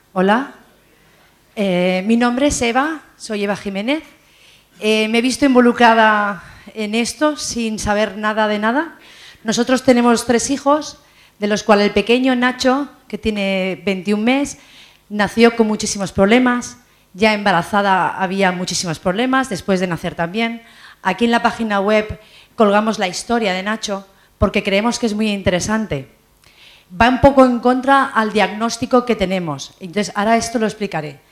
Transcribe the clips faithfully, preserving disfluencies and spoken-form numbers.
Hola, eh, mi nombre es Eva, soy Eva Jiménez. Eh, me he visto involucrada en esto sin saber nada de nada. Nosotros tenemos tres hijos, de los cuales el pequeño, Nacho, que tiene veintiún meses, nació con muchísimos problemas. Ya embarazada había muchísimos problemas, después de nacer también. Aquí en la página web colgamos la historia de Nacho porque creemos que es muy interesante. Va un poco en contra al diagnóstico que tenemos. Entonces, ahora esto lo explicaré.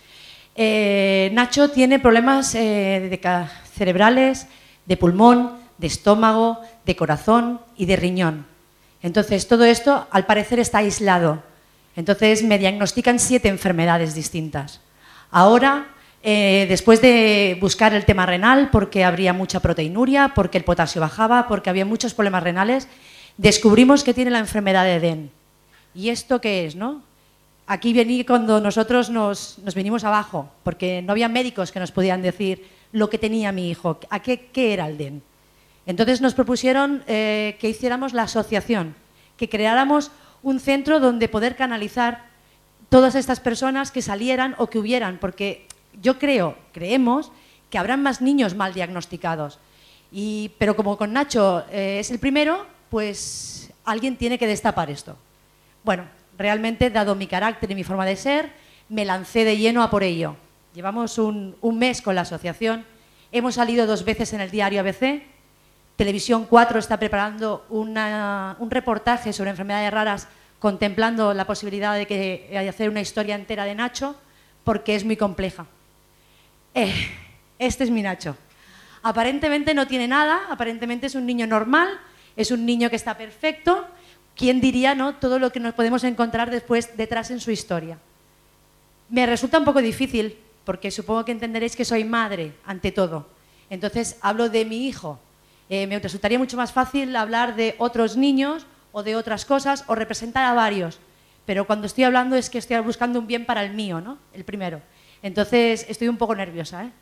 Eh, Nacho tiene problemas eh, de cerebrales, de pulmón, de estómago, de corazón y de riñón. Entonces, todo esto, al parecer, está aislado. Entonces, me diagnostican siete enfermedades distintas. Ahora, eh, después de buscar el tema renal, porque habría mucha proteinuria, porque el potasio bajaba, porque había muchos problemas renales, descubrimos que tiene la enfermedad de Eden. ¿Y esto qué es, no? Aquí vení cuando nosotros nos, nos venimos abajo, porque no había médicos que nos podían decir lo que tenía mi hijo, a qué, qué era el D E N. Entonces nos propusieron eh, que hiciéramos la asociación, que creáramos un centro donde poder canalizar todas estas personas que salieran o que hubieran, porque yo creo, creemos, que habrán más niños mal diagnosticados. Y, pero como con Nacho eh, es el primero, pues alguien tiene que destapar esto. Bueno, realmente, dado mi carácter y mi forma de ser, me lancé de lleno a por ello. Llevamos un, un mes con la asociación, hemos salido dos veces en el diario A B C, Televisión cuatro está preparando una, un reportaje sobre enfermedades raras contemplando la posibilidad de, que, de hacer una historia entera de Nacho, porque es muy compleja. Eh, este es mi Nacho. Aparentemente no tiene nada, aparentemente es un niño normal, es un niño que está perfecto. ¿Quién diría, no, todo lo que nos podemos encontrar después detrás en su historia? Me resulta un poco difícil, porque supongo que entenderéis que soy madre, ante todo. Entonces, hablo de mi hijo. Eh, me resultaría mucho más fácil hablar de otros niños o de otras cosas o representar a varios. Pero cuando estoy hablando es que estoy buscando un bien para el mío, ¿no? El primero. Entonces, estoy un poco nerviosa, ¿eh?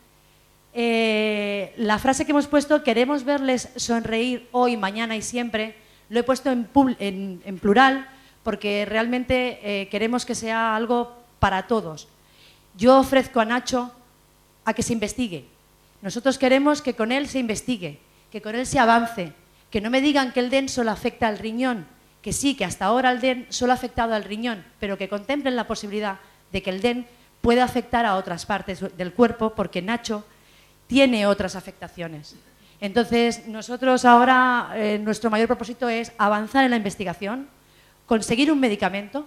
Eh, la frase que hemos puesto, queremos verles sonreír hoy, mañana y siempre, lo he puesto en, en, en plural porque realmente eh, queremos que sea algo para todos. Yo ofrezco a Nacho a que se investigue. Nosotros queremos que con él se investigue, que con él se avance, que no me digan que el D E N solo afecta al riñón, que sí, que hasta ahora el D E N solo ha afectado al riñón, pero que contemplen la posibilidad de que el D E N pueda afectar a otras partes del cuerpo, porque Nacho tiene otras afectaciones. Entonces, nosotros ahora, eh, nuestro mayor propósito es avanzar en la investigación, conseguir un medicamento.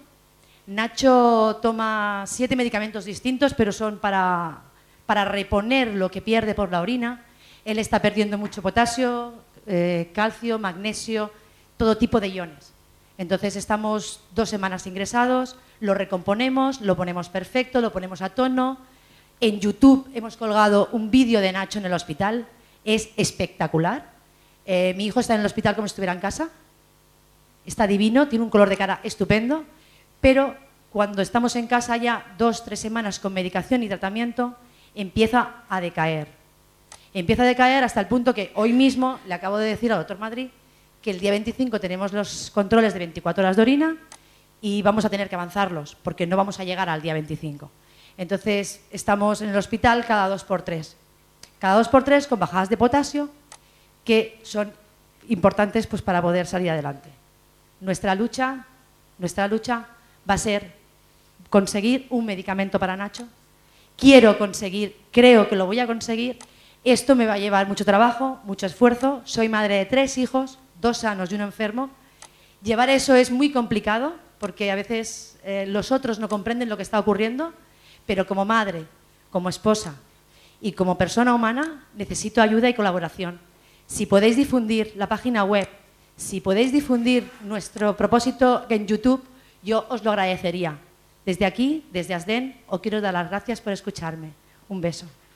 Nacho toma siete medicamentos distintos, pero son para, para reponer lo que pierde por la orina. Él está perdiendo mucho potasio, eh, calcio, magnesio, todo tipo de iones. Entonces, estamos dos semanas ingresados, lo recomponemos, lo ponemos perfecto, lo ponemos a tono. En YouTube hemos colgado un vídeo de Nacho en el hospital. Es espectacular. Eh, mi hijo está en el hospital como si estuviera en casa. Está divino, tiene un color de cara estupendo, pero cuando estamos en casa ya dos, tres semanas con medicación y tratamiento, empieza a decaer. Empieza a decaer hasta el punto que hoy mismo le acabo de decir al doctor Madrid que el día veinticinco tenemos los controles de veinticuatro horas de orina y vamos a tener que avanzarlos porque no vamos a llegar al día veinticinco. Entonces, estamos en el hospital cada dos por tres. Cada dos por tres con bajadas de potasio que son importantes pues, para poder salir adelante. Nuestra lucha, nuestra lucha va a ser conseguir un medicamento para Nacho. Quiero conseguir, creo que lo voy a conseguir. Esto me va a llevar mucho trabajo, mucho esfuerzo. Soy madre de tres hijos, dos sanos y uno enfermo. Llevar eso es muy complicado porque a veces eh, los otros no comprenden lo que está ocurriendo, pero como madre, como esposa, y como persona humana necesito ayuda y colaboración. Si podéis difundir la página web, si podéis difundir nuestro propósito en YouTube, yo os lo agradecería. Desde aquí, desde Asden, os quiero dar las gracias por escucharme. Un beso.